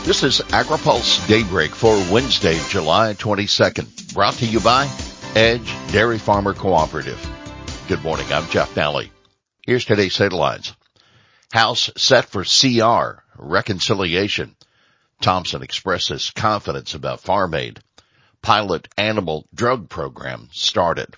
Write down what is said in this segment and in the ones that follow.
This is AgriPulse Daybreak for Wednesday, July 22nd, brought to you by Edge Dairy Farmer Cooperative. Good morning, I'm Jeff Nally. Here's today's headlines. House set for CR, reconciliation. Thompson expresses confidence about farm aid. Pilot animal drug program started.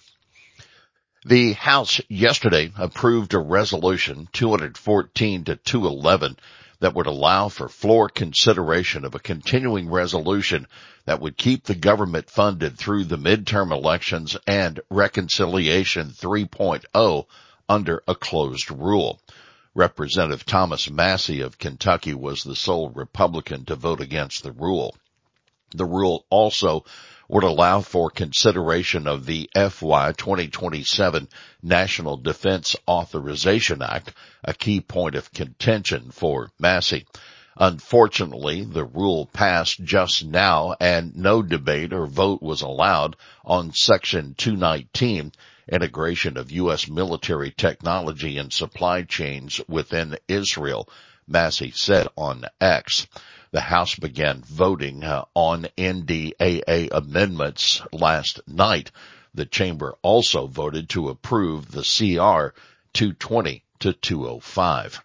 The House yesterday approved a resolution 214 to 211 that would allow for floor consideration of a continuing resolution that would keep the government funded through the midterm elections and Reconciliation 3.0 under a closed rule. Representative Thomas Massie of Kentucky was the sole Republican to vote against the rule. The rule also would allow for consideration of the FY 2027 National Defense Authorization Act, a key point of contention for Massie. Unfortunately, the rule passed just now and no debate or vote was allowed on Section 219, integration of U.S. military technology and supply chains within Israel, Massie said on X. The House began voting on NDAA amendments last night. The chamber also voted to approve the CR 220 to 205.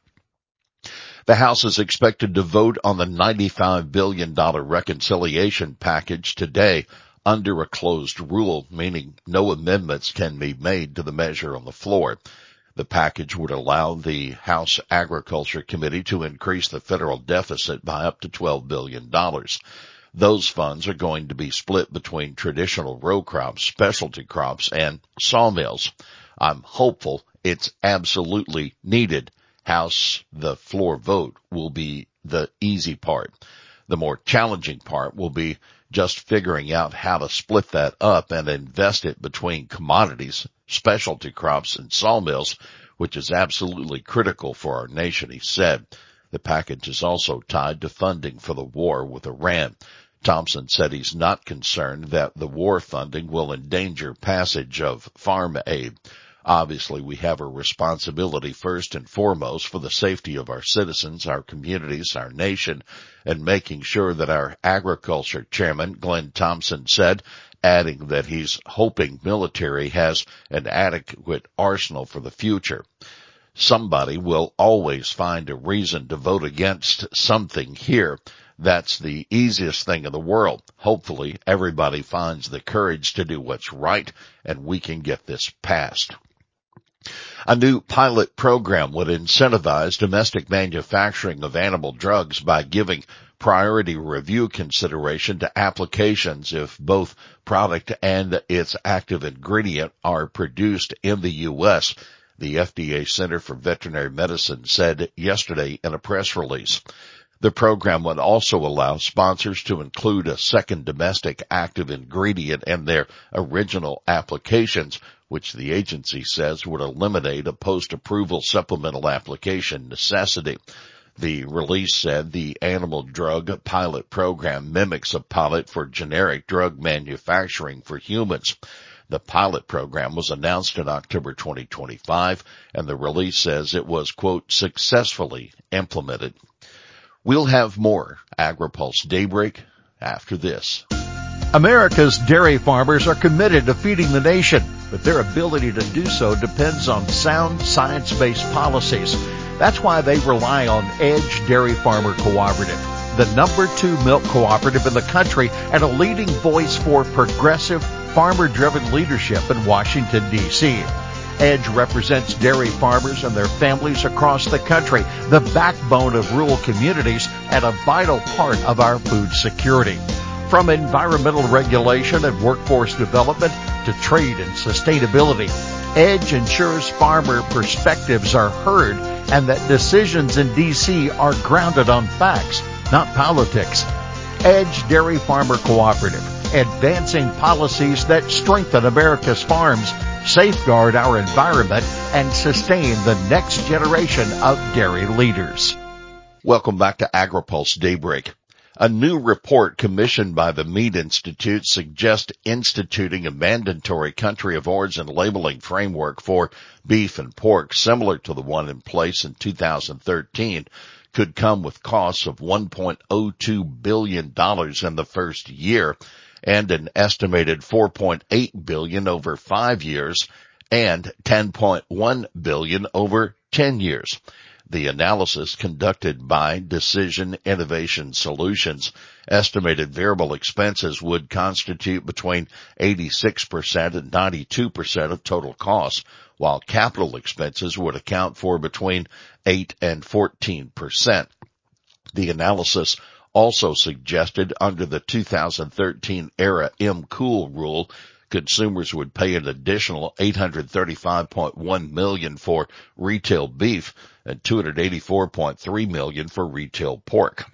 The House is expected to vote on the $95 billion reconciliation package today under a closed rule, meaning no amendments can be made to the measure on the floor. The package would allow the House Agriculture Committee to increase the federal deficit by up to $12 billion. Those funds are going to be split between traditional row crops, specialty crops, and sawmills. I'm hopeful it's absolutely needed. The floor vote will be the easy part. The more challenging part will be just figuring out how to split that up and invest it between commodities, specialty crops, and sawmills, which is absolutely critical for our nation, he said. The package is also tied to funding for the war with Iran. Thompson said he's not concerned that the war funding will endanger passage of farm aid. Obviously, we have a responsibility first and foremost for the safety of our citizens, our communities, our nation, and making sure that our agriculture chairman, Glenn Thompson, said, adding that he's hoping military has an adequate arsenal for the future. Somebody will always find a reason to vote against something here. That's the easiest thing in the world. Hopefully, everybody finds the courage to do what's right, and we can get this passed. A new pilot program would incentivize domestic manufacturing of animal drugs by giving priority review consideration to applications if both product and its active ingredient are produced in the U.S., the FDA Center for Veterinary Medicine said yesterday in a press release. The program would also allow sponsors to include a second domestic active ingredient in their original applications, which the agency says would eliminate a post-approval supplemental application necessity. The release said the animal drug pilot program mimics a pilot for generic drug manufacturing for humans. The pilot program was announced in October 2025, and the release says it was, quote, successfully implemented. We'll have more AgriPulse Daybreak after this. America's dairy farmers are committed to feeding the nation, but their ability to do so depends on sound science-based policies. That's why they rely on Edge Dairy Farmer Cooperative, the number 2 milk cooperative in the country and a leading voice for progressive, farmer-driven leadership in Washington, D.C. Edge represents dairy farmers and their families across the country, the backbone of rural communities and a vital part of our food security. From environmental regulation and workforce development to trade and sustainability, Edge ensures farmer perspectives are heard and that decisions in D.C. are grounded on facts, not politics. Edge Dairy Farmer Cooperative, advancing policies that strengthen America's farms, safeguard our environment, and sustain the next generation of dairy leaders. Welcome back to AgriPulse Daybreak. A new report commissioned by the Meat Institute suggests instituting a mandatory country of origin labeling framework for beef and pork similar to the one in place in 2013 could come with costs of $1.02 billion in the first year and an estimated $4.8 billion over 5 years and $10.1 billion over 10 years. The analysis conducted by Decision Innovation Solutions estimated variable expenses would constitute between 86% and 92% of total costs, while capital expenses would account for between 8 and 14%. The analysis also suggested under the 2013 era MCOOL rule, consumers would pay an additional $835.1 million for retail beef and $284.3 million for retail pork.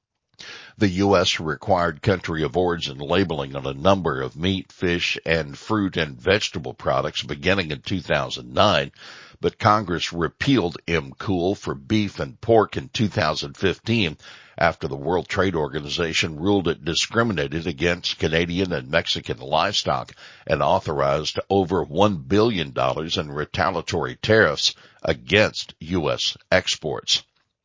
The U.S. required country of origin labeling on a number of meat, fish, and fruit and vegetable products beginning in 2009, but Congress repealed MCOOL for beef and pork in 2015 after the World Trade Organization ruled it discriminated against Canadian and Mexican livestock and authorized over $1 billion in retaliatory tariffs against U.S. exports.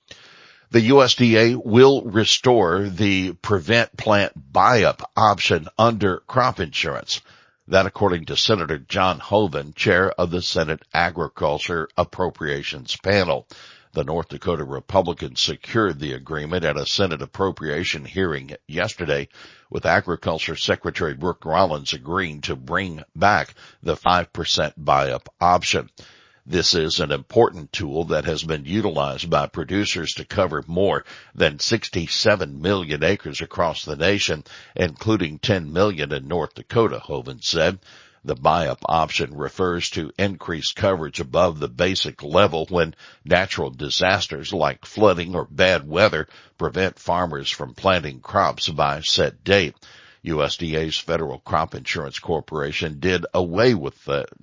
The USDA will restore the prevent plant buy-up option under crop insurance. That according to Senator John Hoeven, chair of the Senate Agriculture Appropriations Panel. The North Dakota Republicans secured the agreement at a Senate appropriation hearing yesterday, with Agriculture Secretary Brooke Rollins agreeing to bring back the 5% buy-up option. This is an important tool that has been utilized by producers to cover more than 67 million acres across the nation, including 10 million in North Dakota, Hoeven said. The buy-up option refers to increased coverage above the basic level when natural disasters like flooding or bad weather prevent farmers from planting crops by a set date. USDA's Federal Crop Insurance Corporation did away with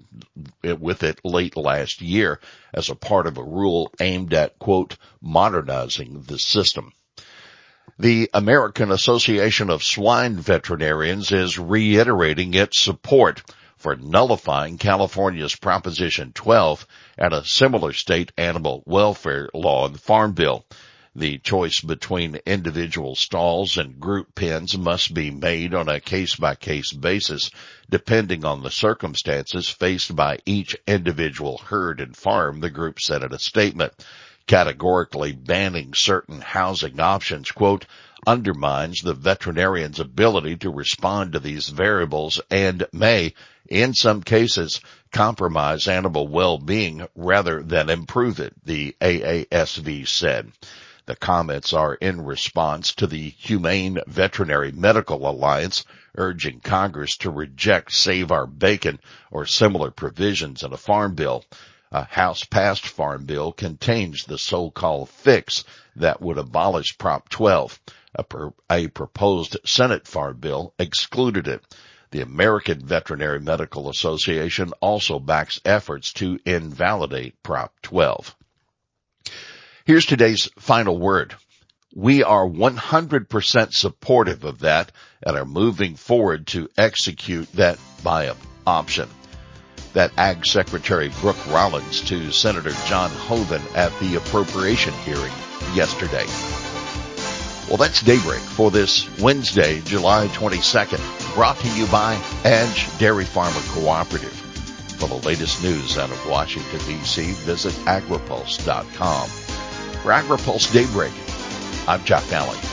it late last year as a part of a rule aimed at, quote, modernizing the system. The American Association of Swine Veterinarians is reiterating its support for nullifying California's Proposition 12 and a similar state animal welfare law in the Farm Bill. The choice between individual stalls and group pens must be made on a case-by-case basis, depending on the circumstances faced by each individual herd and farm, the group said in a statement. Categorically banning certain housing options, quote, undermines the veterinarian's ability to respond to these variables and may, in some cases, compromise animal well-being rather than improve it, the AASV said. The comments are in response to the Humane Veterinary Medical Alliance urging Congress to reject Save Our Bacon or similar provisions in a farm bill. A House-passed farm bill contains the so-called fix that would abolish Prop 12. A proposed Senate farm bill excluded it. The American Veterinary Medical Association also backs efforts to invalidate Prop 12. Here's today's final word. We are 100% supportive of that and are moving forward to execute that buy-up option. That Ag Secretary Brooke Rollins to Senator John Hoeven at the appropriation hearing yesterday. Well, that's Daybreak for this Wednesday, July 22nd, brought to you by Edge Dairy Farmer Cooperative. For the latest news out of Washington, D.C., visit agripulse.com. For AgriPulse Daybreak, I'm Jeff Nally.